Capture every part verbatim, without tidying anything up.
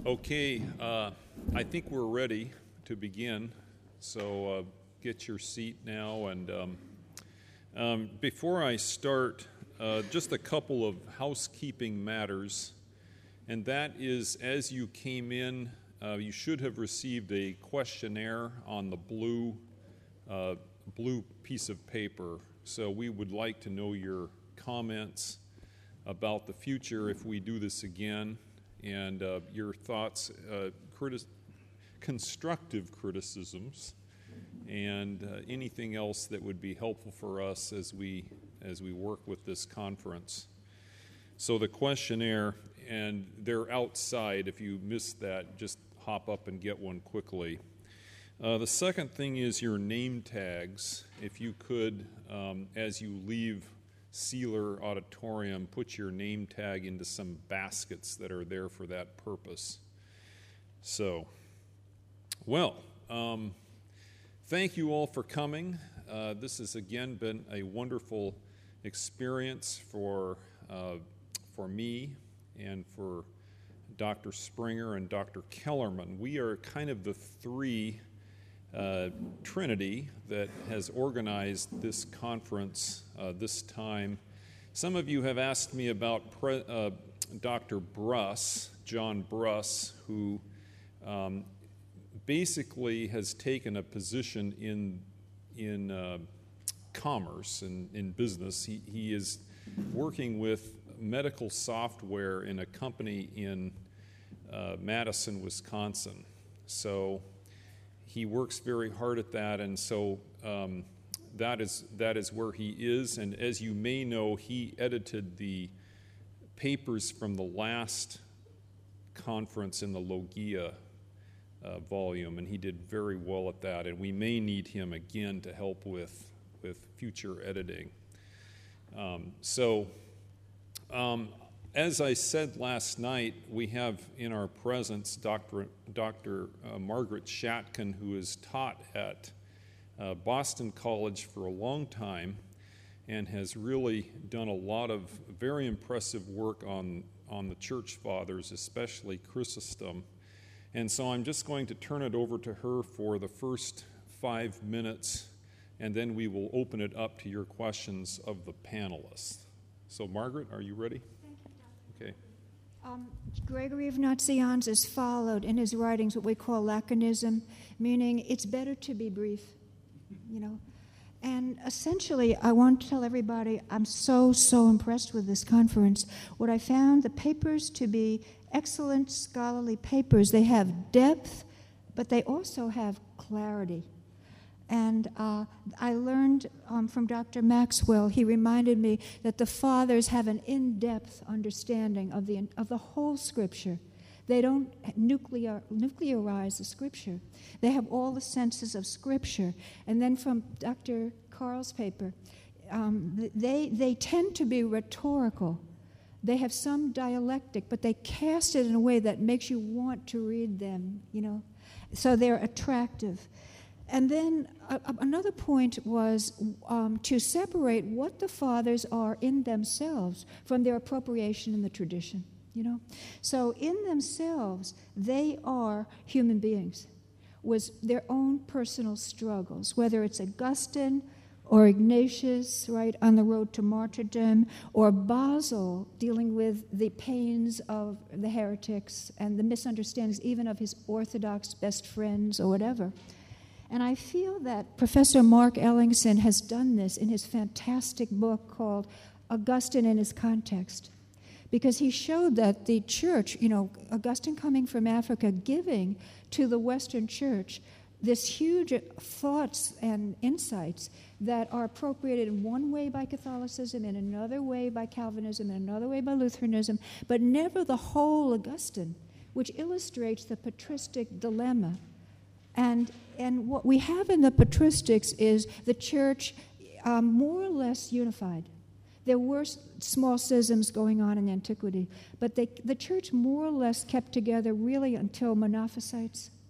Okay, uh, I think we're ready to begin, so uh, get your seat now. And um, um, before I start, uh, just a couple of housekeeping matters, and that is, as you came in, uh, you should have received a questionnaire on the blue, uh, blue piece of paper. So we would like to know your comments about the future if we do this again, and uh, your thoughts, uh, criti- constructive criticisms, and uh, anything else that would be helpful for us as we as we work with this conference. So the questionnaire, and they're outside. If you missed that, just hop up and get one quickly. Uh, the second thing is your name tags. If you could, um, as you leave Sealer Auditorium, put your name tag into some baskets that are there for that purpose. So, well, um, thank you all for coming. Uh, this has again been a wonderful experience for uh, for me and for Doctor Springer and Doctor Kellerman. We are kind of the three Uh, Trinity that has organized this conference uh, this time. Some of you have asked me about Pre- uh, Doctor Bruss, John Bruss, who um, basically has taken a position in in uh, commerce and in business. He, he is working with medical software in a company in uh, Madison, Wisconsin. So he works very hard at that, and so um, that is that is where he is. And as you may know, he edited the papers from the last conference in the Logia uh, volume, and he did very well at that. And we may need him again to help with with future editing. Um, so, um, as I said last night, we have in our presence Doctor Doctor Uh, Margaret Shatkin, who has taught at uh, Boston College for a long time and has really done a lot of very impressive work on, on the church fathers, especially Chrysostom. And so I'm just going to turn it over to her for the first five minutes, and then we will open it up to your questions of the panelists. So Margaret, are you ready? Okay. Um, Gregory of Nazianzus has followed in his writings what we call laconism, meaning it's better to be brief, you know. And essentially, I want to tell everybody I'm so, so impressed with this conference. What I found, the papers to be excellent scholarly papers. They have depth, but they also have clarity. And uh, I learned um, from Doctor Maxwell, he reminded me that the fathers have an in-depth understanding of the of the whole Scripture. They don't nuclear, nuclearize the Scripture. They have all the senses of Scripture. And then from Doctor Carl's paper, um, they, they tend to be rhetorical. They have some dialectic, but they cast it in a way that makes you want to read them, you know. So they're attractive. And then uh, another point was um, to separate what the fathers are in themselves from their appropriation in the tradition, you know. So in themselves, they are human beings with their own personal struggles, whether it's Augustine or Ignatius, right, on the road to martyrdom, or Basil dealing with the pains of the heretics and the misunderstandings even of his Orthodox best friends or whatever. And I feel that Professor Mark Ellingson has done this in his fantastic book called Augustine in His Context, because he showed that the church, you know, Augustine coming from Africa, giving to the Western church this huge thoughts and insights that are appropriated in one way by Catholicism, in another way by Calvinism, in another way by Lutheranism, but never the whole Augustine, which illustrates the patristic dilemma. And and what we have in the patristics is the church um, more or less unified. There were small schisms going on in antiquity, but they, the church more or less kept together really until Monophysites,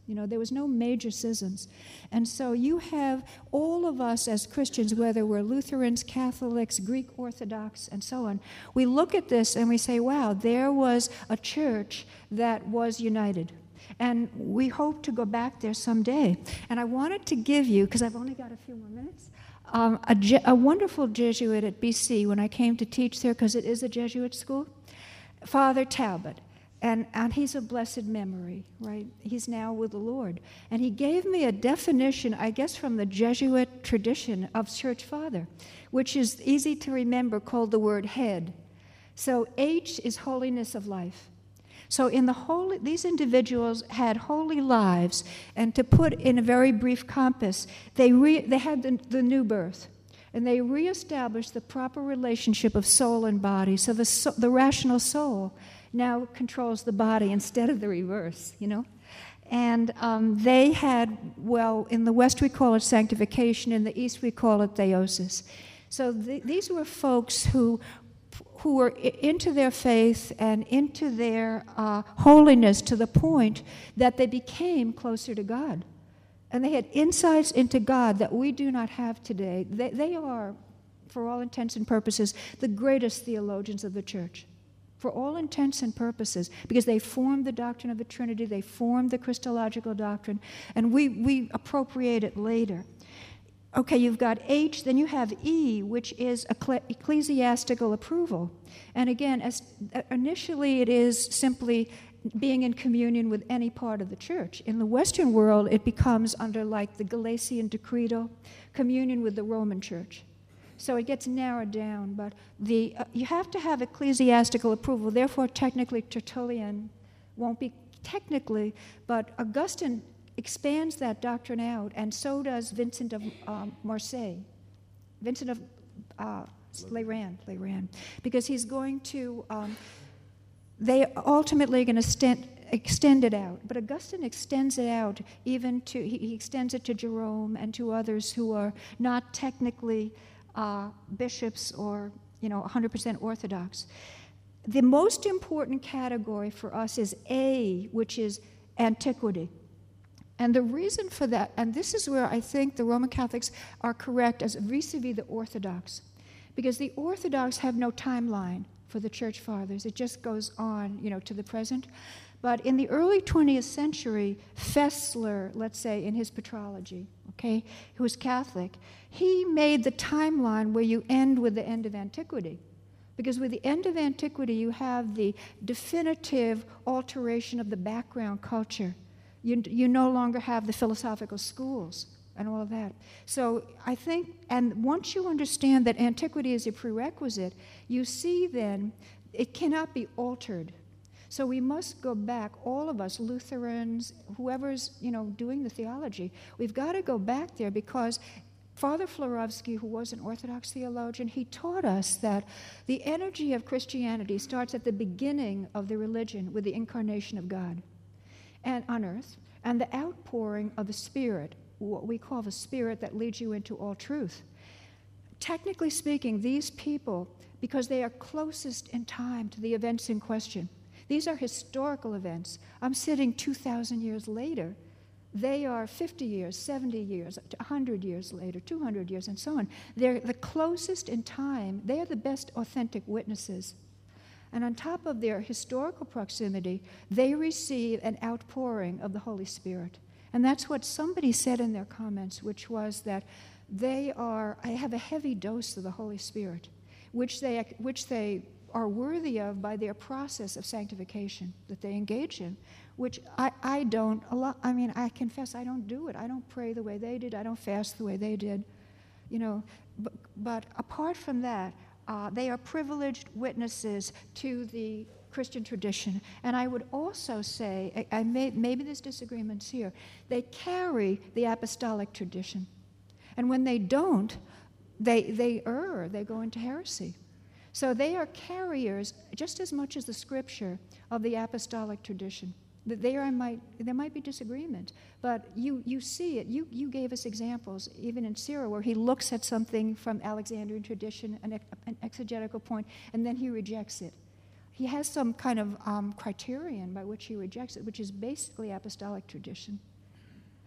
You know, there was no major schisms. And so you have all of us as Christians, whether we're Lutherans, Catholics, Greek Orthodox, and so on, we look at this and we say, wow, there was a church that was united. And we hope to go back there someday. And I wanted to give you, because I've only got a few more minutes, um, a, Je- a wonderful Jesuit at B C when I came to teach there, because it is a Jesuit school, Father Talbot. And, and he's a blessed memory, right? He's now with the Lord. And he gave me a definition, I guess, from the Jesuit tradition of church father, which is easy to remember, called the word head. So H is holiness of life. So in the holy, these individuals had holy lives, and to put in a very brief compass, they, re, they had the, the new birth. And they reestablished the proper relationship of soul and body. So the, so the rational soul now controls the body instead of the reverse, you know. And um, they had, well, in the West we call it sanctification, in the East we call it theosis. So th- these were folks who who were into their faith and into their uh, holiness to the point that they became closer to God. And they had insights into God that we do not have today. They, they are, for all intents and purposes, the greatest theologians of the church. For all intents and purposes, because they formed the doctrine of the Trinity, they formed the Christological doctrine, and we, we appropriate it later. Okay, you've got H, then you have E, which is ecclesiastical approval. And again, as, initially it is simply being in communion with any part of the church. In the Western world, it becomes under like the Galatian Decretal, communion with the Roman Church. So it gets narrowed down, but the uh, you have to have ecclesiastical approval. Therefore, technically, Tertullian won't be technically, but Augustine expands that doctrine out, and so does Vincent of um, Marseille, Vincent of uh, Lerand, Lerand, because he's going to, um, they ultimately are going to extend, extend it out. But Augustine extends it out even to, he, he extends it to Jerome and to others who are not technically uh, bishops or, you know, one hundred percent Orthodox. The most important category for us is A, which is antiquity. And the reason for that, and this is where I think the Roman Catholics are correct as vis-a-vis the Orthodox, because the Orthodox have no timeline for the Church Fathers. It just goes on, you know, to the present. But in the early twentieth century, Fessler, let's say, in his Patrology, okay, who was Catholic, he made the timeline where you end with the end of antiquity. Because with the end of antiquity, you have the definitive alteration of the background culture. You, you no longer have the philosophical schools and all of that. So I think, and once you understand that antiquity is a prerequisite, you see then it cannot be altered. So we must go back, all of us, Lutherans, whoever's, you know, doing the theology, we've got to go back there, because Father Florovsky, who was an Orthodox theologian, he taught us that the energy of Christianity starts at the beginning of the religion with the incarnation of God and on earth, and the outpouring of the Spirit, what we call the Spirit that leads you into all truth. Technically speaking, these people, because they are closest in time to the events in question, these are historical events. I'm sitting two thousand years later. They are fifty years, seventy years, one hundred years later, two hundred years, and so on. They're the closest in time. They are the best authentic witnesses. And on top of their historical proximity, they receive an outpouring of the Holy Spirit. And that's what somebody said in their comments, which was that they are, I have a heavy dose of the Holy Spirit, which they, which they are worthy of by their process of sanctification that they engage in, which I, I don't, a lot, I mean, I confess I don't do it. I don't pray the way they did. I don't fast the way they did, you know. But, but apart from that, Uh, they are privileged witnesses to the Christian tradition. And I would also say, I, I may, maybe there's disagreements here, they carry the apostolic tradition. And when they don't, they, they err, they go into heresy. So they are carriers, just as much as the Scripture, of the apostolic tradition. There I might, there might be disagreement, but you, you see it. You, you gave us examples, even in Cyril, where he looks at something from Alexandrian tradition, an, an exegetical point, and then he rejects it. He has some kind of um, criterion by which he rejects it, which is basically apostolic tradition.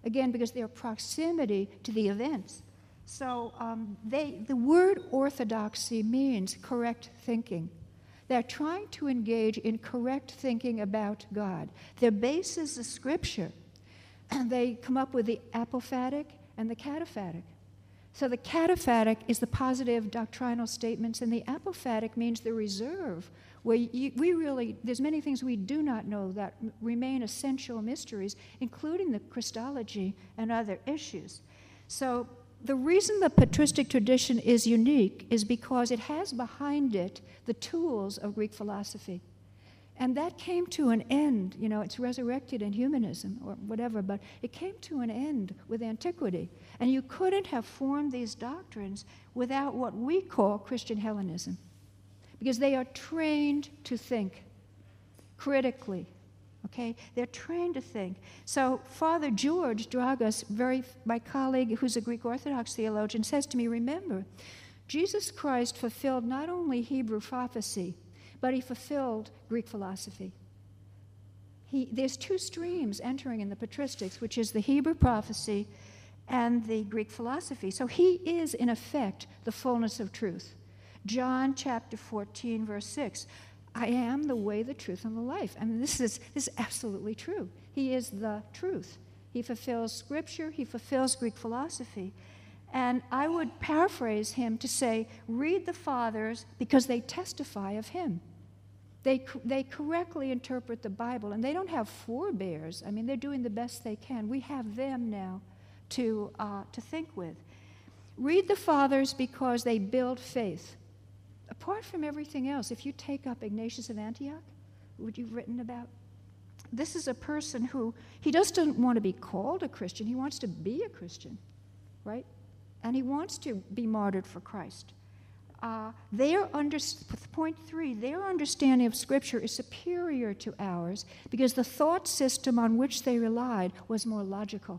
again, because their proximity to the events. So um, they, the word orthodoxy means correct thinking. They're trying to engage in correct thinking about God. Their base is the Scripture, and they come up with the apophatic and the cataphatic. So the cataphatic is the positive doctrinal statements, and the apophatic means the reserve, where you, we really, there's many things we do not know that remain essential mysteries, including the Christology and other issues. So the reason the patristic tradition is unique is because it has behind it the tools of Greek philosophy. And that came to an end, you know, it's resurrected in humanism or whatever, but it came to an end with antiquity. And you couldn't have formed these doctrines without what we call Christian Hellenism, because they are trained to think critically, okay? They're trained to think. So Father George Dragas, very, my colleague who's a Greek Orthodox theologian, says to me, remember, Jesus Christ fulfilled not only Hebrew prophecy, but he fulfilled Greek philosophy. He, there's two streams entering in the patristics, which is the Hebrew prophecy and the Greek philosophy. So he is, in effect, the fullness of truth. John chapter fourteen, verse six, I am the way, the truth, and the life. I mean, this is, this is absolutely true. He is the truth. He fulfills Scripture. He fulfills Greek philosophy. And I would paraphrase him to say, read the Fathers because they testify of him. They, they correctly interpret the Bible, and they don't have forebears. I mean, they're doing the best they can. We have them now to, uh, to think with. Read the Fathers because they build faith. Apart from everything else, if you take up Ignatius of Antioch, what you've written about, this is a person who, he just doesn't want to be called a Christian. He wants to be a Christian, right? And he wants to be martyred for Christ. Uh, their under, point three, their understanding of Scripture is superior to ours because the thought system on which they relied was more logical.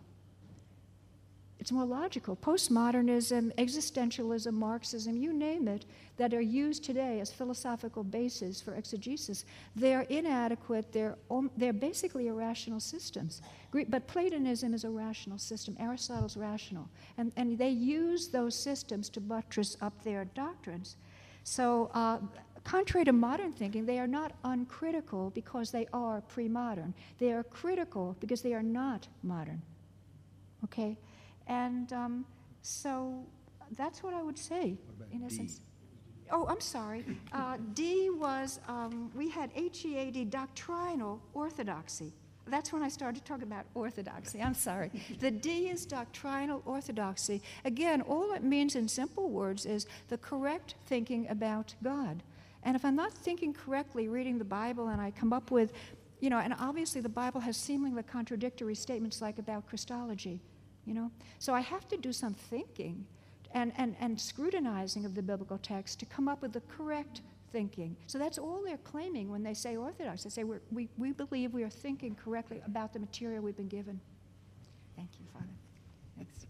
It's more logical. Postmodernism, existentialism, Marxism, you name it, that are used today as philosophical bases for exegesis, they're inadequate. They're, they're basically irrational systems. But Platonism is a rational system. Aristotle's rational. And, and they use those systems to buttress up their doctrines. So uh, contrary to modern thinking, they are not uncritical because they are pre-modern. They are critical because they are not modern. Okay? And um, so that's what I would say, in essence. Oh, I'm sorry. Uh, D was, um, we had H E A D, doctrinal orthodoxy. That's when I started to talk about orthodoxy. I'm sorry. The D is doctrinal orthodoxy. Again, all it means in simple words is the correct thinking about God. And if I'm not thinking correctly, reading the Bible, and I come up with, you know, and obviously the Bible has seemingly contradictory statements like about Christology. You know, so I have to do some thinking and, and, and scrutinizing of the biblical text to come up with the correct thinking. So that's all they're claiming when they say orthodox. They say we're, we, we believe we are thinking correctly about the material we've been given. Thank you, Father. Thanks.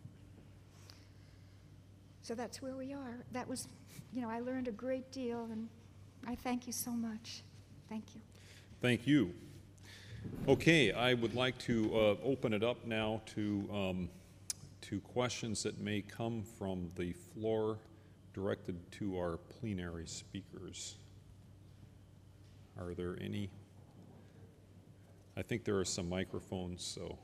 So that's where we are. That was, you know, I learned a great deal, and I thank you so much. Thank you. Thank you. Okay, I would like to uh, open it up now to, um, to questions that may come from the floor directed to our plenary speakers. Are there any? I think there are some microphones, so.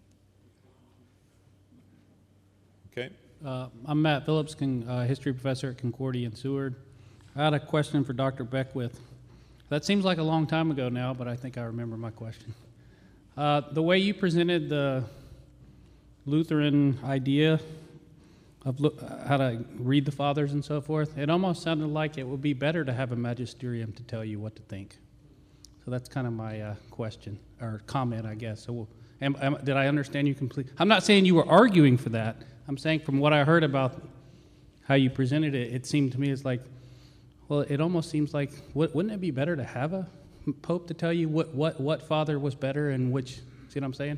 Okay. Uh, I'm Matt Phillips, con, uh, history professor at Concordia in Seward. I had a question for Doctor Beckwith. That seems like a long time ago now, but I think I remember my question. Uh, the way you presented the Lutheran idea of lo- how to read the Fathers and so forth, it almost sounded like it would be better to have a magisterium to tell you what to think. So that's kind of my uh, question, or comment, I guess. So am, am, did I understand you completely? I'm not saying you were arguing for that. I'm saying from what I heard about how you presented it, it seemed to me it's like, well, it almost seems like, wouldn't it be better to have a pope to tell you what, what, what father was better and which, see what I'm saying?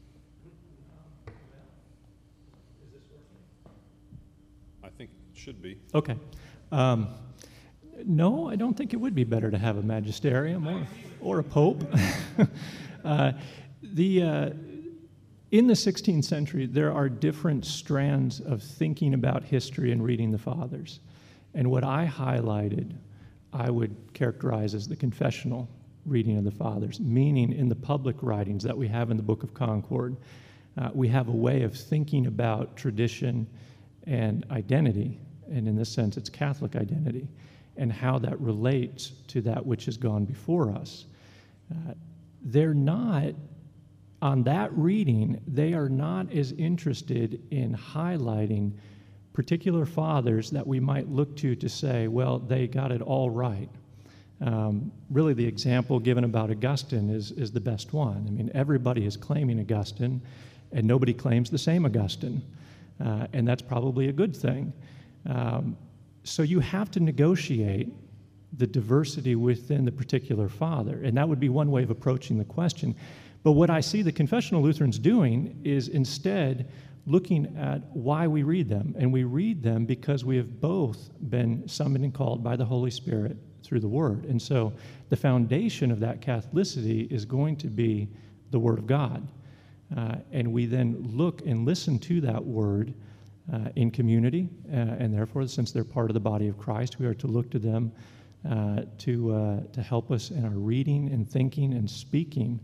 I think it should be. Okay. Um, no, I don't think it would be better to have a magisterium or, or a pope. uh, the, uh, in the sixteenth century, there are different strands of thinking about history and reading the Fathers. And what I highlighted, I would characterize as the confessional reading of the Fathers, meaning in the public writings that we have in the Book of Concord, uh, we have a way of thinking about tradition and identity, and in this sense, it's Catholic identity, and how that relates to that which has gone before us. Uh, they're not, on that reading, they are not as interested in highlighting particular fathers that we might look to to say, well, they got it all right. Um, really, the example given about Augustine is, is the best one. I mean, everybody is claiming Augustine, and nobody claims the same Augustine, uh, and that's probably a good thing. Um, so you have to negotiate the diversity within the particular father, and that would be one way of approaching the question. But what I see the confessional Lutherans doing is instead looking at why we read them, and we read them because we have both been summoned and called by the Holy Spirit through the Word. And so the foundation of that Catholicity is going to be the Word of God. Uh, and we then look and listen to that Word uh, in community, uh, and therefore, since they're part of the body of Christ, we are to look to them uh, to, uh, to help us in our reading and thinking and speaking.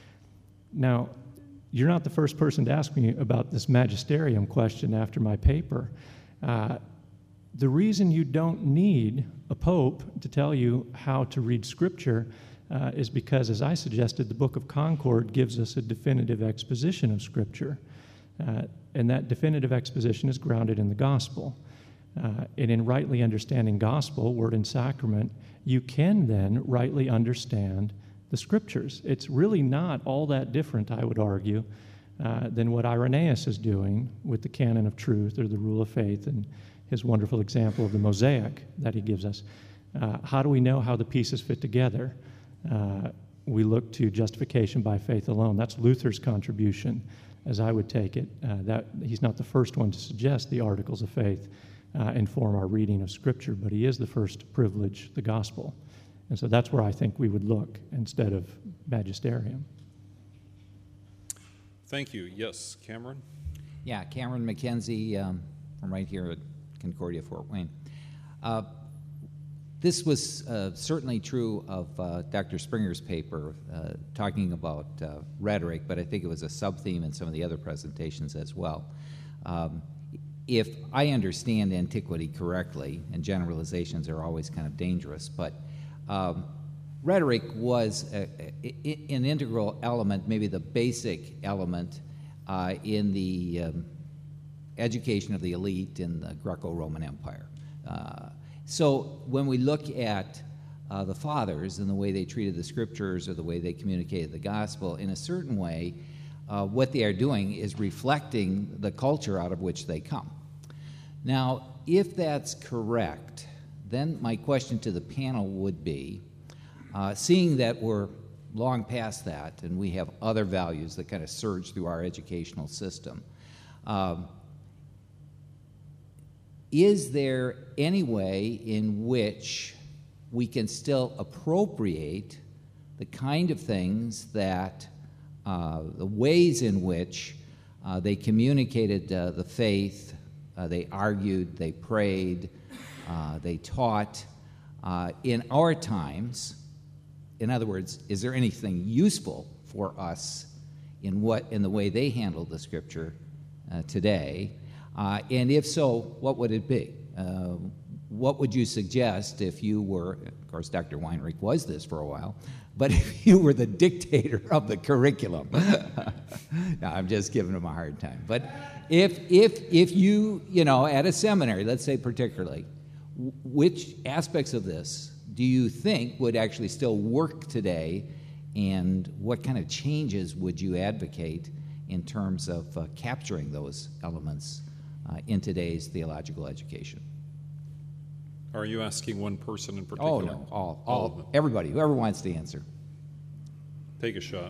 Now, you're not the first person to ask me about this magisterium question after my paper. Uh, the reason you don't need a pope to tell you how to read Scripture uh, is because, as I suggested, the Book of Concord gives us a definitive exposition of Scripture. Uh, and that definitive exposition is grounded in the gospel. Uh, and in rightly understanding gospel, word and sacrament, you can then rightly understand the Scriptures. It's really not all that different, I would argue, uh, than what Irenaeus is doing with the canon of truth or the rule of faith and his wonderful example of the mosaic that he gives us. Uh, how do we know how the pieces fit together? Uh, we look to justification by faith alone. That's Luther's contribution, as I would take it. Uh, that he's not the first one to suggest the articles of faith uh, inform our reading of Scripture, but he is the first to privilege the gospel. And so that's where I think we would look instead of magisterium. Thank you. Yes, Cameron? Yeah, Cameron McKenzie um, from right here at Concordia, Fort Wayne. Uh, this was uh, certainly true of uh, Doctor Springer's paper uh, talking about uh, rhetoric, but I think it was a sub-theme in some of the other presentations as well. Um, if I understand antiquity correctly, and generalizations are always kind of dangerous, but Um, rhetoric was a, a, an integral element, maybe the basic element uh, in the um, education of the elite in the Greco-Roman Empire. Uh, so when we look at uh, the fathers and the way they treated the Scriptures or the way they communicated the gospel, in a certain way, uh, what they are doing is reflecting the culture out of which they come. Now, if that's correct, then my question to the panel would be, uh, seeing that we're long past that and we have other values that kind of surge through our educational system, um, is there any way in which we can still appropriate the kind of things that, uh, the ways in which uh, they communicated uh, the faith, uh, they argued, they prayed, Uh, they taught uh, in our times? In other words, is there anything useful for us in what in the way they handled the Scripture uh, today? Uh, and if so, what would it be? Uh, what would you suggest if you were, of course, Doctor Weinreich was this for a while, but if you were the dictator of the curriculum? No, I'm just giving him a hard time. But if if if you, you know, at a seminary, let's say particularly, which aspects of this do you think would actually still work today, and what kind of changes would you advocate in terms of uh, capturing those elements uh, in today's theological education? Are you asking one person in particular? Oh, no, all, all, all of them. everybody, whoever wants to answer. Take a shot.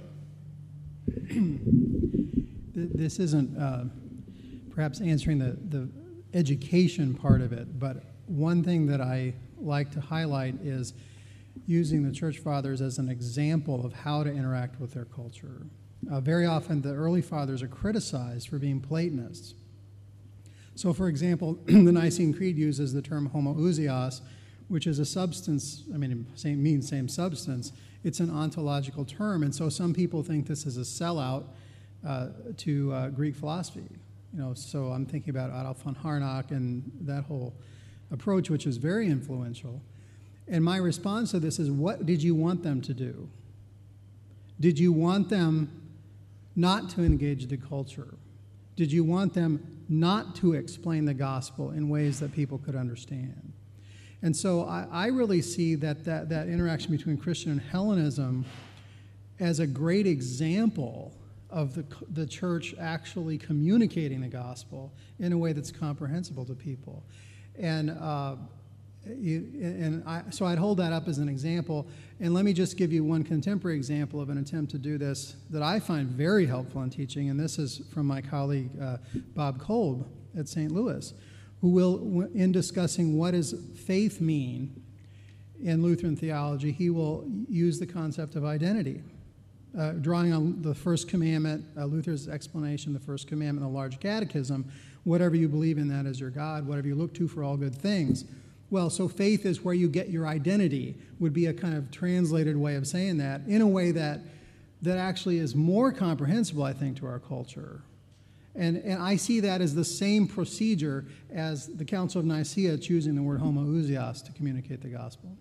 This isn't uh, perhaps answering the, the education part of it, but one thing that I like to highlight is using the Church Fathers as an example of how to interact with their culture. Uh, very often, the early fathers are criticized for being Platonists. So, for example, the Nicene Creed uses the term homoousios, which is a substance, I mean, it means same substance. It's an ontological term, and so some people think this is a sellout uh, to uh, Greek philosophy. You know, so I'm thinking about Adolf von Harnack and that whole approach, which is very influential. And my response to this is, what did you want them to do? Did you want them not to engage the culture? Did you want them not to explain the gospel in ways that people could understand? And so I, I really see that, that that interaction between Christian and Hellenism as a great example of the, the church actually communicating the gospel in a way that's comprehensible to people. And uh, you, and I, so I'd hold that up as an example. And let me just give you one contemporary example of an attempt to do this that I find very helpful in teaching, and this is from my colleague uh, Bob Kolb at Saint Louis, who will, in discussing what does faith mean in Lutheran theology, he will use the concept of identity. Uh, drawing on the first commandment, uh, Luther's explanation, the first commandment, the large catechism, whatever you believe in, that is your God, whatever you look to for all good things. Well, so faith is where you get your identity, would be a kind of translated way of saying that, in a way that that actually is more comprehensible, I think, to our culture. And, and I see that as the same procedure as the Council of Nicaea choosing the word homoousios to communicate the gospel.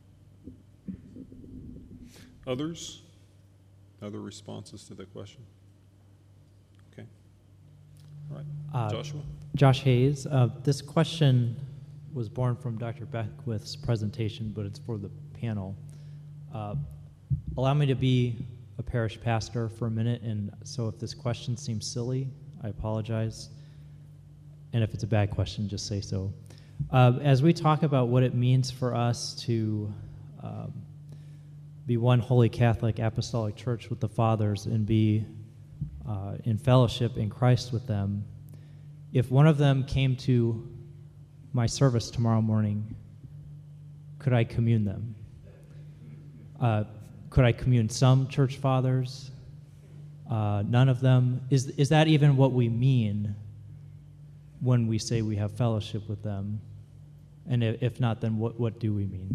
Others? Other responses to the question? Okay. All right. Uh, Joshua? Josh Hayes. Uh, this question was born from Doctor Beckwith's presentation, but it's for the panel. Uh, allow me to be a parish pastor for a minute, and so if this question seems silly, I apologize. And if it's a bad question, just say so. Uh, as we talk about what it means for us to um, be one holy Catholic apostolic church with the fathers and be uh, in fellowship in Christ with them, if one of them came to my service tomorrow morning, could I commune them? Uh, could I commune some church fathers? Uh, none of them? Is, is that even what we mean when we say we have fellowship with them? And if, if not, then what, what do we mean?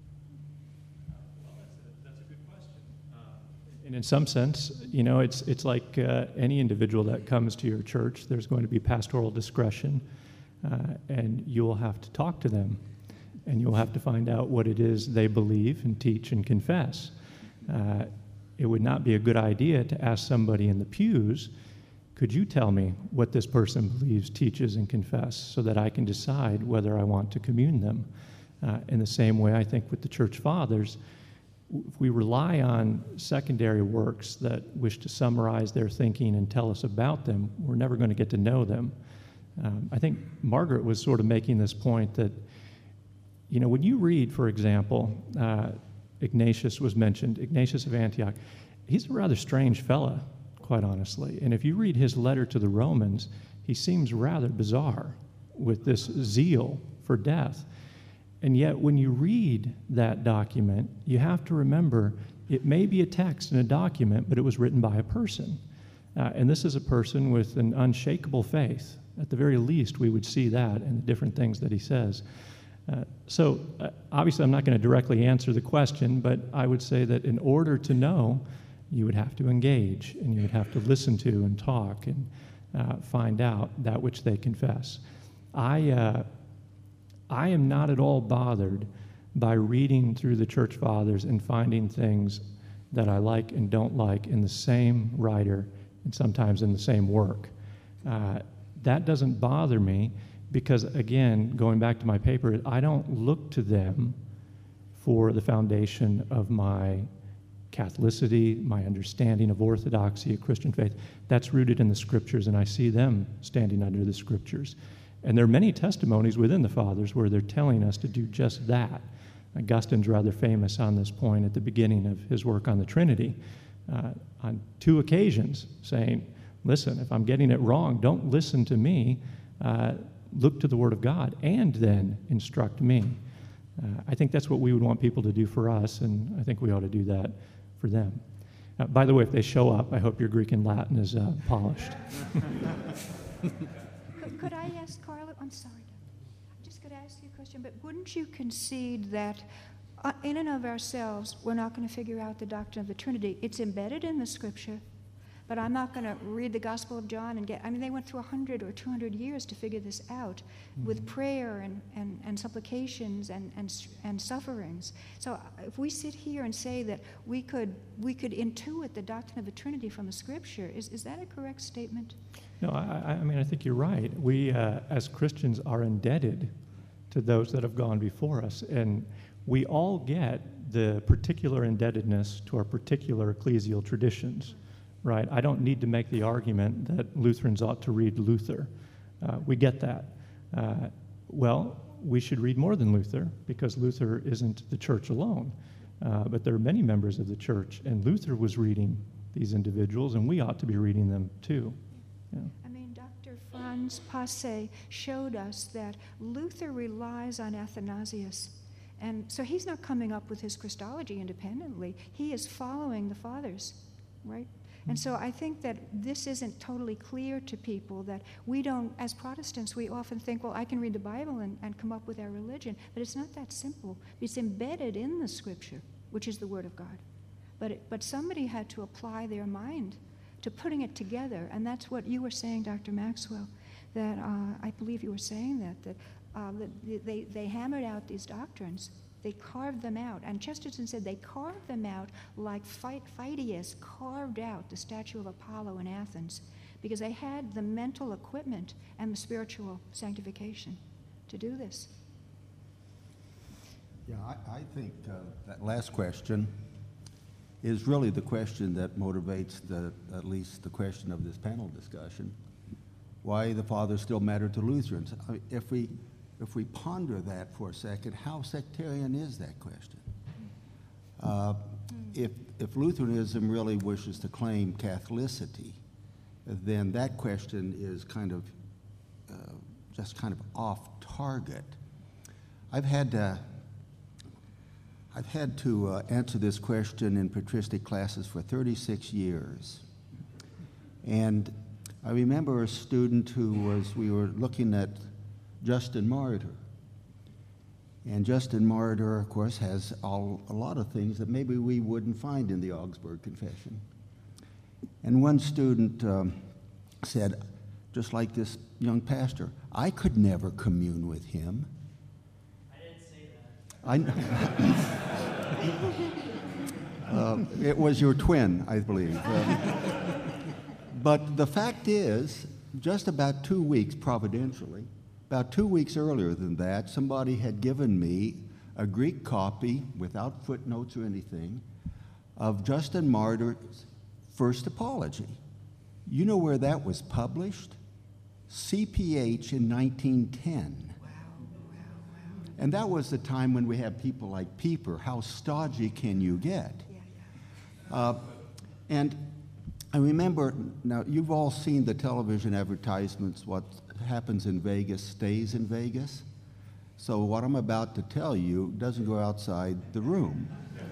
And in some sense, you know, it's it's like uh, any individual that comes to your church, there's going to be pastoral discretion, uh, and you will have to talk to them, and you'll have to find out what it is they believe and teach and confess. Uh, it would not be a good idea to ask somebody in the pews, could you tell me what this person believes, teaches, and confess so that I can decide whether I want to commune them? Uh, in the same way, I think with the church fathers, if we rely on secondary works that wish to summarize their thinking and tell us about them, we're never going to get to know them. Um, I think Margaret was sort of making this point that, you know, when you read, for example, uh, Ignatius was mentioned, Ignatius of Antioch, he's a rather strange fella, quite honestly. And if you read his letter to the Romans, he seems rather bizarre with this zeal for death. And yet, when you read that document, you have to remember it may be a text in a document, but it was written by a person. Uh, and this is a person with an unshakable faith. At the very least, we would see that in the different things that he says. Uh, so, uh, obviously, I'm not going to directly answer the question, but I would say that in order to know, you would have to engage, and you would have to listen to and talk and uh, find out that which they confess. I... Uh, I am not at all bothered by reading through the church fathers and finding things that I like and don't like in the same writer and sometimes in the same work. Uh, that doesn't bother me because, again, going back to my paper, I don't look to them for the foundation of my Catholicity, my understanding of orthodoxy, of Christian faith. That's rooted in the Scriptures, and I see them standing under the Scriptures. And there are many testimonies within the Fathers where they're telling us to do just that. Augustine's rather famous on this point at the beginning of his work on the Trinity, uh, on two occasions, saying, listen, if I'm getting it wrong, don't listen to me. Uh, look to the Word of God and then instruct me. Uh, I think that's what we would want people to do for us, and I think we ought to do that for them. Uh, by the way, if they show up, I hope your Greek and Latin is uh, polished. Could, could I ask Carla? I'm sorry. I'm just going to ask you a question, but wouldn't you concede that uh, in and of ourselves, we're not going to figure out the doctrine of the Trinity? It's embedded in the Scripture, but I'm not going to read the Gospel of John and get, I mean, they went through one hundred or two hundred years to figure this out mm-hmm. with prayer and, and, and supplications and, and, and sufferings. So if we sit here and say that we could, we could intuit the doctrine of the Trinity from the Scripture, is, is that a correct statement? No, I, I mean, I think you're right. We, uh, as Christians, are indebted to those that have gone before us, and we all get the particular indebtedness to our particular ecclesial traditions, right? I don't need to make the argument that Lutherans ought to read Luther. Uh, we get that. Uh, well, we should read more than Luther, because Luther isn't the church alone, uh, but there are many members of the church, and Luther was reading these individuals, and we ought to be reading them too. Yeah. I mean, Doctor Franz Passe showed us that Luther relies on Athanasius. And so he's not coming up with his Christology independently. He is following the fathers, right? And so I think that this isn't totally clear to people, that we don't, as Protestants, we often think, well, I can read the Bible and, and come up with our religion. But it's not that simple. It's embedded in the Scripture, which is the Word of God. But it, but somebody had to apply their mind to putting it together, and that's what you were saying, Doctor Maxwell, that uh, I believe you were saying that, that, uh, that they, they hammered out these doctrines. They carved them out, and Chesterton said they carved them out like Phidias carved out the statue of Apollo in Athens, because they had the mental equipment and the spiritual sanctification to do this. Yeah, I, I think uh, that last question is really the question that motivates the, at least the question of this panel discussion. Why the fathers still matter to Lutherans. I mean, if we, if we ponder that for a second, how sectarian is that question? Uh, if, if Lutheranism really wishes to claim Catholicity, then that question is kind of uh, just kind of off target. I've had to I've had to uh, answer this question in patristic classes for thirty-six years. And I remember a student who was, we were looking at Justin Martyr. And Justin Martyr, of course, has all, a lot of things that maybe we wouldn't find in the Augsburg Confession. And one student um, said, just like this young pastor, I could never commune with him. I didn't say that. I uh, it was your twin, I believe. Uh, but the fact is, just about two weeks, providentially, about two weeks earlier than that, somebody had given me a Greek copy, without footnotes or anything, of Justin Martyr's First Apology. You know where that was published? C P H in nineteen ten. And that was the time when we had people like Pieper. How stodgy can you get? Yeah, yeah. Uh, and I remember, now you've all seen the television advertisements, what happens in Vegas stays in Vegas. So what I'm about to tell you doesn't go outside the room.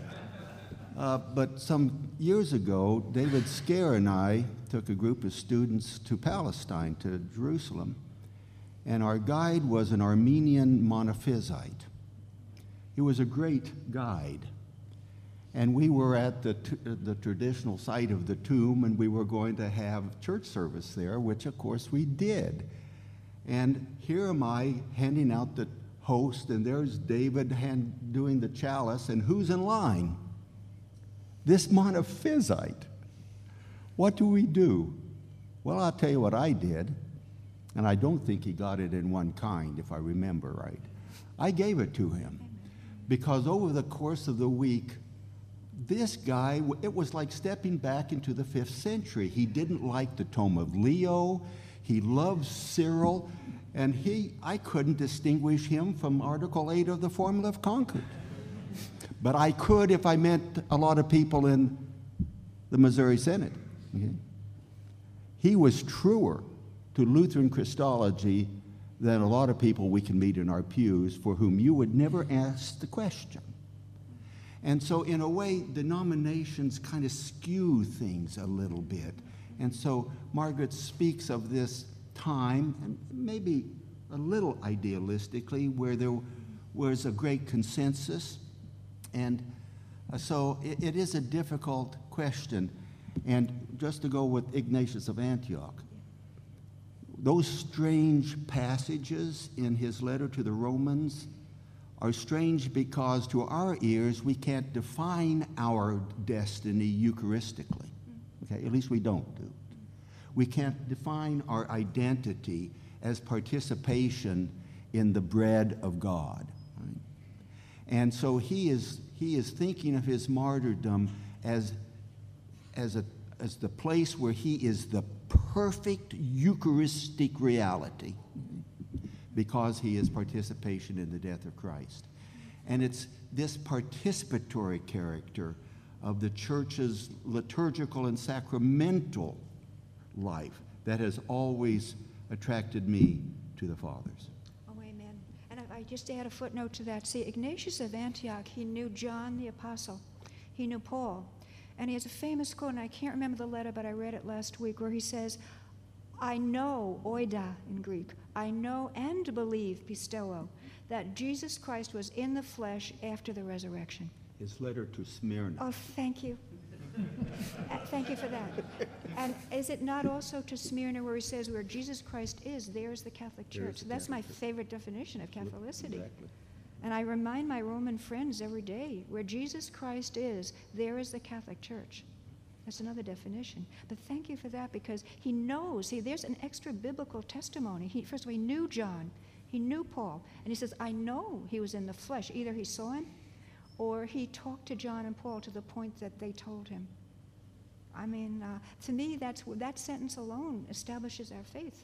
Uh, but some years ago, David Scare and I took a group of students to Palestine, to Jerusalem. And our guide was an Armenian monophysite. He was a great guide. And we were at the, t- the traditional site of the tomb, and we were going to have church service there, which of course we did. And here am I handing out the host, and there's David hand, doing the chalice, and who's in line? This monophysite. What do we do? Well, I'll tell you what I did. And I don't think he got it in one kind, if I remember right. I gave it to him because over the course of the week, this guy, it was like stepping back into the fifth century. He didn't like the Tome of Leo. He loved Cyril. And he, I couldn't distinguish him from Article eight of the Formula of Concord. But I could if I met a lot of people in the Missouri Synod. Okay? He was truer to Lutheran Christology than a lot of people we can meet in our pews for whom you would never ask the question. And so, in a way, denominations kind of skew things a little bit. And so, Margaret speaks of this time, and maybe a little idealistically, where there was a great consensus. And uh, so, it, it is a difficult question. And just to go with Ignatius of Antioch, those strange passages in his letter to the Romans are strange because to our ears we can't define our destiny Eucharistically. Okay, at least we don't do. We can't define our identity as participation in the bread of God. Right? And so he is he is thinking of his martyrdom as as a as the place where he is the perfect Eucharistic reality, because he is participation in the death of Christ. And it's this participatory character of the church's liturgical and sacramental life that has always attracted me to the Fathers. Oh, amen. And I, I just add a footnote to that. See, Ignatius of Antioch, he knew John the Apostle. He knew Paul. And he has a famous quote, and I can't remember the letter, but I read it last week, where he says, I know, oida in Greek, I know and believe, pisteuo, that Jesus Christ was in the flesh after the resurrection. His letter to Smyrna. Oh, thank you. uh, thank you for that. And is it not also to Smyrna where he says, where Jesus Christ is, there is the Catholic Church? There's the That's Catholic my favorite definition of Catholicity. Exactly. And I remind my Roman friends every day, where Jesus Christ is, there is the Catholic Church. That's another definition. But thank you for that, because he knows. See, there's an extra biblical testimony. He, first of all, he knew John. He knew Paul. And he says, I know he was in the flesh. Either he saw him or he talked to John and Paul to the point that they told him. I mean, uh, to me, that's, that sentence alone establishes our faith.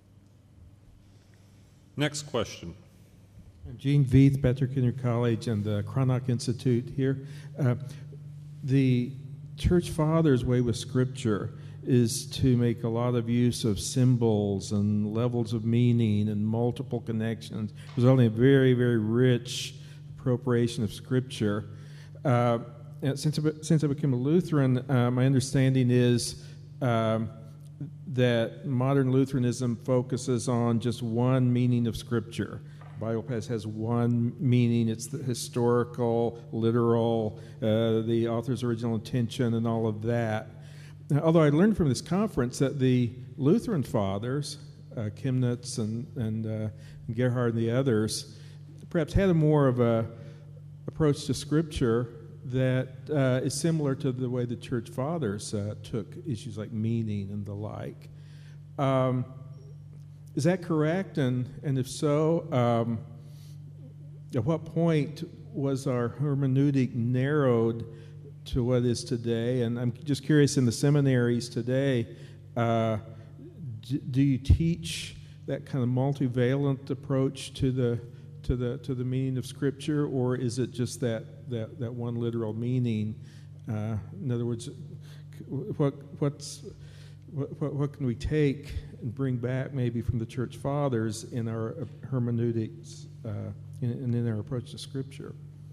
Next question. Gene Veith, Patrick Henry College, and the Cranach Institute here. Uh, the Church Fathers' way with Scripture is to make a lot of use of symbols and levels of meaning and multiple connections. There's only a very, very rich appropriation of Scripture. Uh, and since, I, since I became a Lutheran, uh, my understanding is um, that modern Lutheranism focuses on just one meaning of Scripture. Bible passage has one meaning. It's the historical, literal, uh, the author's original intention, and all of that. Now, although I learned from this conference that the Lutheran fathers, uh, Chemnitz and, and uh, Gerhard and the others, perhaps had a more of a approach to Scripture that uh, is similar to the way the Church Fathers uh, took issues like meaning and the like. Um, Is that correct? And, and if so, um, at what point was our hermeneutic narrowed to what is today? And I'm just curious, in the seminaries today, uh, do, do you teach that kind of multivalent approach to the to the to the meaning of Scripture, or is it just that that, that one literal meaning? Uh, in other words, what what's what, what what can we take and bring back maybe from the Church Fathers in our hermeneutics uh, in, and in our approach to Scripture?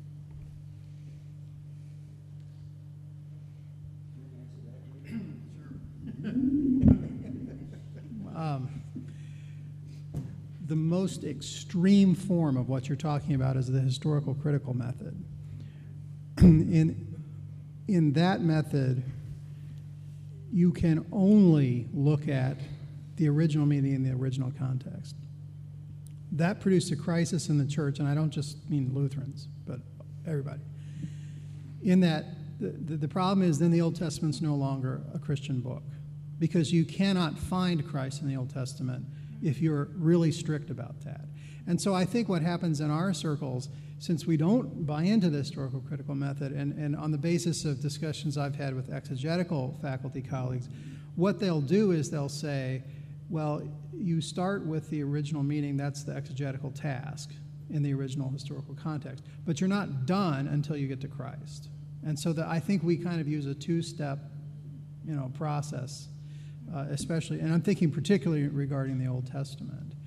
Um, the most extreme form of what you're talking about is the historical critical method. in, in that method, you can only look at the original meaning in the original context. That produced a crisis in the church, and I don't just mean Lutherans, but everybody. In that, the, the, the problem is then the Old Testament's no longer a Christian book, because you cannot find Christ in the Old Testament if you're really strict about that. And so I think what happens in our circles, since we don't buy into the historical critical method, and, and on the basis of discussions I've had with exegetical faculty colleagues, what they'll do is they'll say, well, you start with the original meaning, that's the exegetical task in the original historical context, but you're not done until you get to Christ. And so that I think we kind of use a two-step, you know, process, uh, especially, and I'm thinking particularly regarding the Old Testament.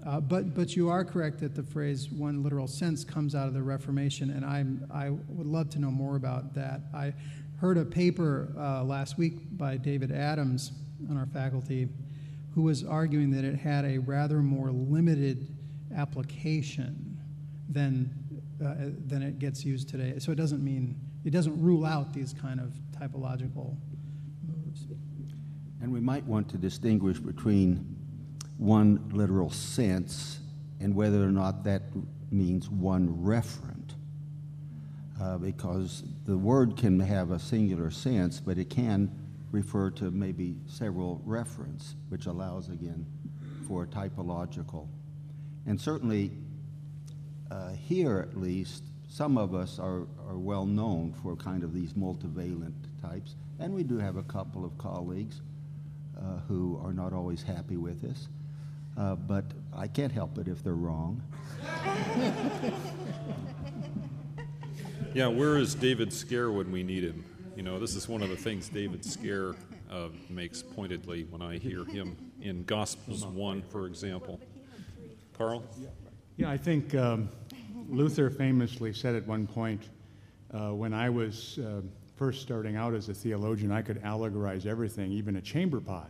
Uh, but but you are correct that the phrase "one literal sense" comes out of the Reformation, and I'm I would love to know more about that. I heard a paper uh, last week by David Adams on our faculty, who was arguing that it had a rather more limited application than uh, than it gets used today. So it doesn't mean it doesn't rule out these kind of typological moves. And we might want to distinguish between one literal sense and whether or not that means one referent, uh, because the word can have a singular sense, but it can refer to maybe several referents, which allows, again, for typological. And certainly, uh, here at least, some of us are, are well known for kind of these multivalent types, and we do have a couple of colleagues uh, who are not always happy with this. Uh, but I can't help it if they're wrong. Yeah, where is David Scare when we need him? You know, this is one of the things David Scare uh, makes pointedly when I hear him in Gospels one, for example. Carl? Yeah, I think um, Luther famously said at one point, uh, when I was uh, first starting out as a theologian, I could allegorize everything, even a chamber pot.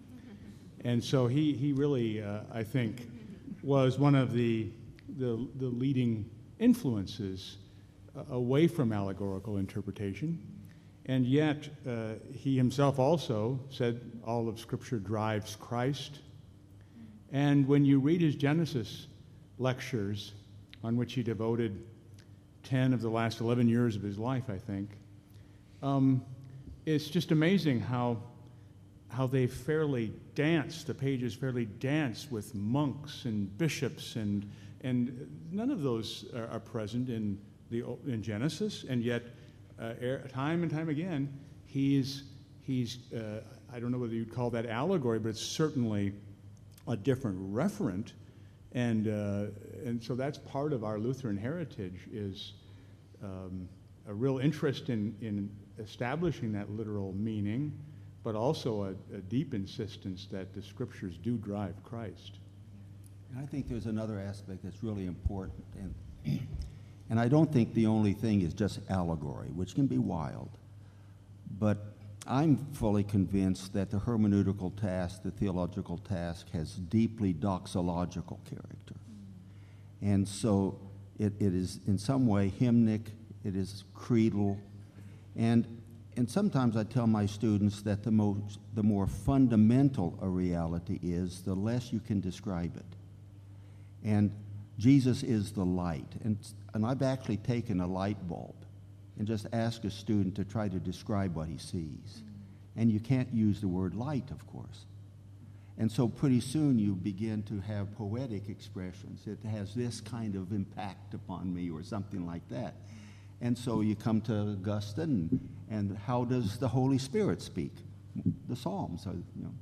And so he, he really, uh, I think, was one of the, the, the leading influences uh, away from allegorical interpretation. And yet, uh, he himself also said all of Scripture drives Christ. And when you read his Genesis lectures, on which he devoted ten of the last eleven years of his life, I think, um, it's just amazing how how they fairly dance, the pages fairly dance with monks and bishops, and and none of those are, are present in the in Genesis, and yet uh, time and time again, he's he's uh, I don't know whether you'd call that allegory, but it's certainly a different referent, and uh, and so that's part of our Lutheran heritage, is um, a real interest in in establishing that literal meaning, but also a, a deep insistence that the Scriptures do drive Christ. And I think there's another aspect that's really important, and and I don't think the only thing is just allegory, which can be wild, but I'm fully convinced that the hermeneutical task, the theological task, has deeply doxological character. And so it, it is in some way hymnic, it is creedal, and And sometimes I tell my students that the, most, the more fundamental a reality is, the less you can describe it. And Jesus is the light. And, and I've actually taken a light bulb and just asked a student to try to describe what he sees. And you can't use the word light, of course. And so pretty soon you begin to have poetic expressions. It has this kind of impact upon me, or something like that. And so you come to Augustine, and how does the Holy Spirit speak? The Psalms, are, you know.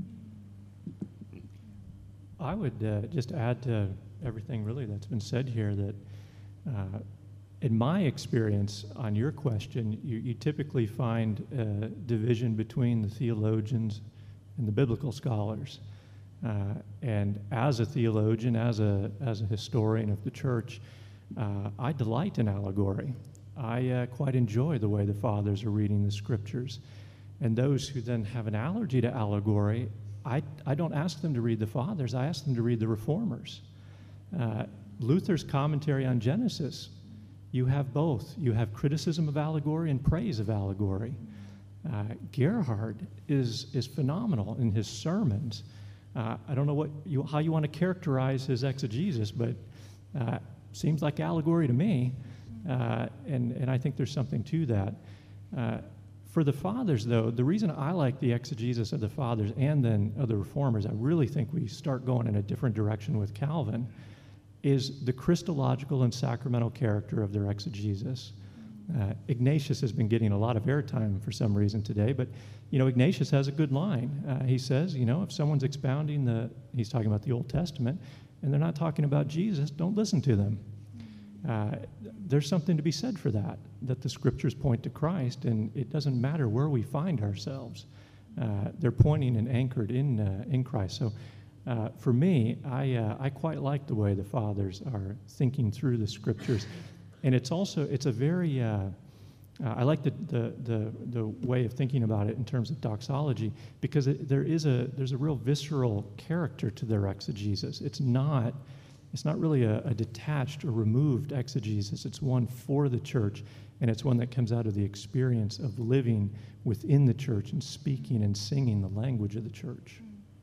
I would uh, just add to everything really that's been said here that uh, in my experience on your question, you, you typically find a division between the theologians and the biblical scholars. Uh, and as a theologian, as a, as a historian of the church, Uh, I delight in allegory. I uh, quite enjoy the way the fathers are reading the Scriptures. And those who then have an allergy to allegory, I, I don't ask them to read the fathers, I ask them to read the reformers. Uh, Luther's commentary on Genesis, you have both. You have criticism of allegory and praise of allegory. Uh, Gerhard is, is phenomenal in his sermons. Uh, I don't know what you, how you want to characterize his exegesis, but uh, seems like allegory to me, uh, and, and I think there's something to that. Uh, for the fathers, though, the reason I like the exegesis of the fathers and then of the reformers, I really think we start going in a different direction with Calvin, is the Christological and sacramental character of their exegesis. Uh, Ignatius has been getting a lot of airtime for some reason today, but, you know, Ignatius has a good line. Uh, he says, you know, if someone's expounding the, he's talking about the Old Testament, and they're not talking about Jesus, don't listen to them. Uh, there's something to be said for that, that the Scriptures point to Christ, and it doesn't matter where we find ourselves. Uh, they're pointing and anchored in uh, in Christ. So Uh, for me, I, uh, I quite like the way the fathers are thinking through the scriptures. And it's also, it's a very, uh, uh, I like the, the, the, the way of thinking about it in terms of doxology, because it, there is a, there's a real visceral character to their exegesis. It's not, it's not really a, a detached or removed exegesis. It's one for the church, and it's one that comes out of the experience of living within the church and speaking and singing the language of the church.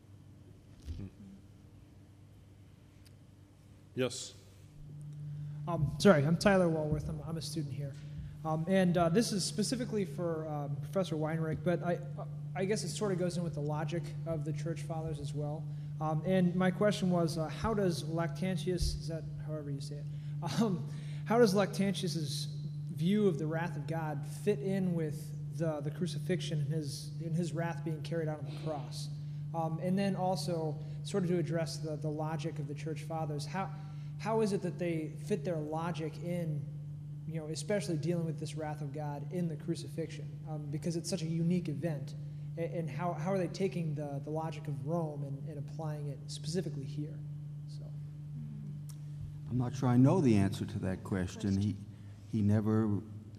Yes. Um, sorry, I'm Tyler Walworth. I'm, I'm a student here. Um, and uh, this is specifically for um, Professor Weinrich, but I, I guess it sort of goes in with the logic of the church fathers as well. Um, and my question was, uh, how does Lactantius, is that however you say it, um, how does Lactantius's view of the wrath of God fit in with the, the crucifixion and his, and his wrath being carried out on the cross? Um, and then also, sort of to address the, the logic of the church fathers, how, how is it that they fit their logic in, you know, especially dealing with this wrath of God in the crucifixion, um, because it's such a unique event, and, and how, how are they taking the, the logic of Rome and, and applying it specifically here? So, I'm not sure I know the answer to that question. He, he never,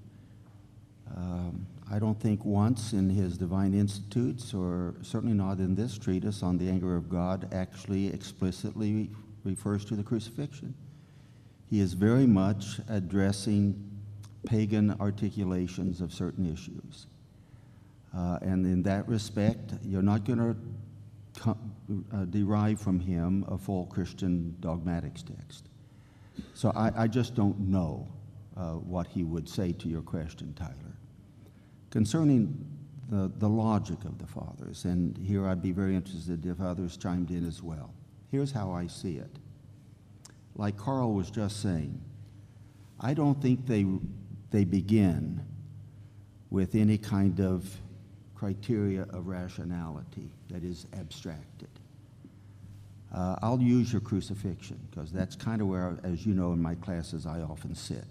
um, I don't think once in his Divine Institutes, or certainly not in this treatise on the anger of God, actually explicitly refers to the crucifixion. He is very much addressing pagan articulations of certain issues. Uh, and in that respect, you're not going to co- uh, derive from him a full Christian dogmatics text. So I, I just don't know uh, what he would say to your question, Tyler. Concerning the, the logic of the fathers, and here I'd be very interested if others chimed in as well. Here's how I see it. Like Carl was just saying, I don't think they, they begin with any kind of criteria of rationality that is abstracted. Uh, I'll use your crucifixion, because that's kind of where, as you know, in my classes, I often sit.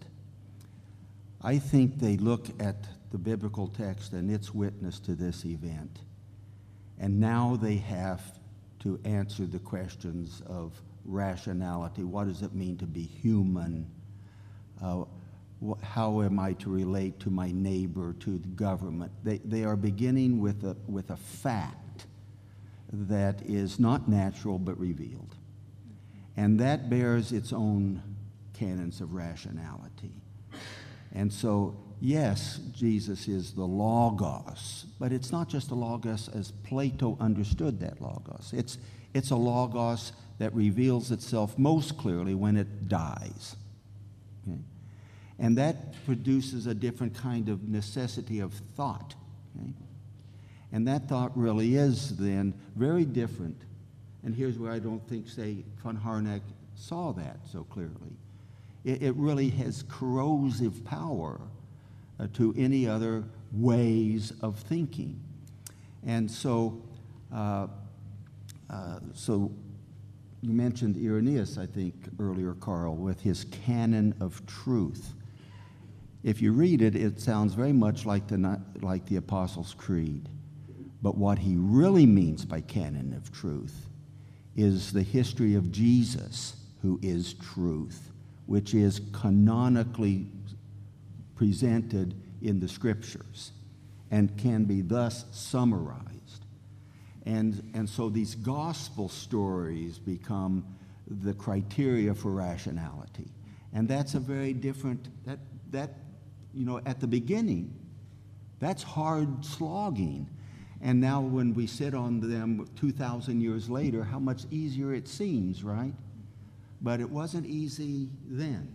I think they look at the biblical text and its witness to this event, and now they have to answer the questions of rationality. What does it mean to be human? Uh, wh- how am I to relate to my neighbor, to the government? They, they are beginning with a, with a fact that is not natural but revealed. And that bears its own canons of rationality. And so, yes, Jesus is the Logos, but it's not just a Logos as Plato understood that Logos. It's, it's a Logos that reveals itself most clearly when it dies. Okay? And that produces a different kind of necessity of thought. Okay? And that thought really is then very different. And here's where I don't think, say, von Harnack saw that so clearly. It, it really has corrosive power uh, to any other ways of thinking. And so, uh, uh, so you mentioned Irenaeus, I think, earlier, Carl, with his canon of truth. If you read it, it sounds very much like the, like the Apostles' Creed. But what he really means by canon of truth is the history of Jesus, who is truth, which is canonically presented in the Scriptures and can be thus summarized. And, and so these gospel stories become the criteria for rationality. And that's a very different, that, that you know, at the beginning, that's hard slogging. And now when we sit on them two thousand years later, how much easier it seems, right? But it wasn't easy then.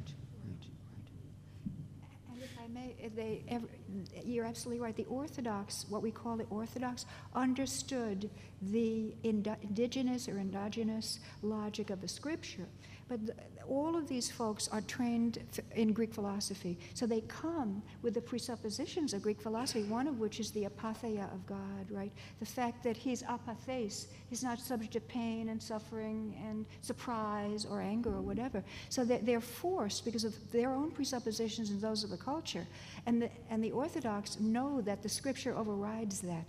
And if I may, if they ever, you're absolutely right. The Orthodox, what we call the Orthodox, understood the ind- indigenous or endogenous logic of the Scripture. But the, all of these folks are trained in Greek philosophy. So they come with the presuppositions of Greek philosophy, one of which is the apatheia of God, right? The fact that he's apathes, he's not subject to pain and suffering and surprise or anger or whatever. So they're, they're forced because of their own presuppositions and those of the culture. And the, and the Orthodox know that the Scripture overrides that.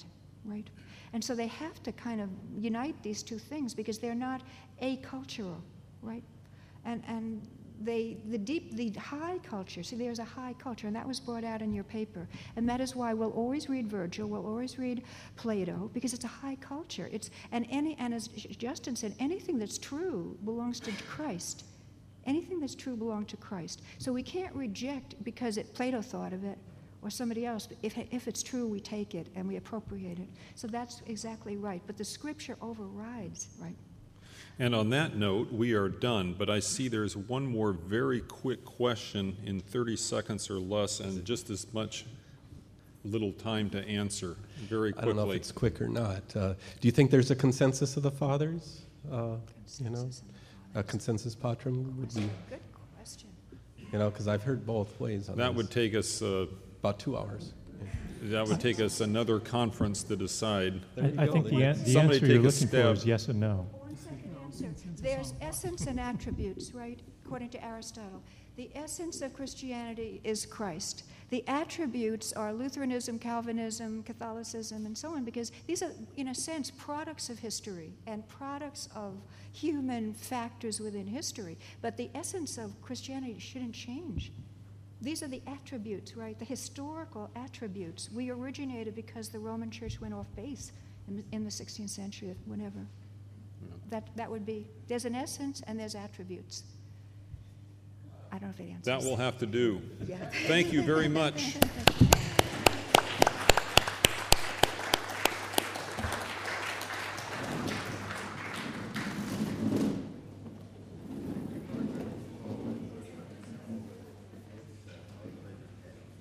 right? And so they have to kind of unite these two things because they're not acultural, right? And and they the deep the high culture. See, there's a high culture, and that was brought out in your paper. And that is why we'll always read Virgil, we'll always read Plato, because it's a high culture. It's and any and as Justin said, anything that's true belongs to Christ. Anything that's true belongs to Christ. So we can't reject because it, Plato thought of it or somebody else. If, if it's true, we take it and we appropriate it. So that's exactly right. But the Scripture overrides, right? And on that note, we are done. But I see there's one more very quick question in thirty seconds or less, and just as much little time to answer very quickly. I don't know if it's quick or not. Uh, do you think there's a consensus of the fathers? Uh, you know, a consensus patrum would be. Good question. You know, because I've heard both ways on that this. would take us uh, about two hours. That would take us another conference to decide. I, I think the, an, the Somebody answer you're take a looking stab. for is yes and no. There's essence and attributes, right? According to Aristotle. The essence of Christianity is Christ. The attributes are Lutheranism, Calvinism, Catholicism, and so on, because these are, in a sense, products of history and products of human factors within history. But the essence of Christianity shouldn't change. These are the attributes, right? The historical attributes. We originated because the Roman Church went off base in, in the sixteenth century, whenever. That, that would be, there's an essence and there's attributes. I don't know if it answers. That will have to do. Yeah. Thank you very much.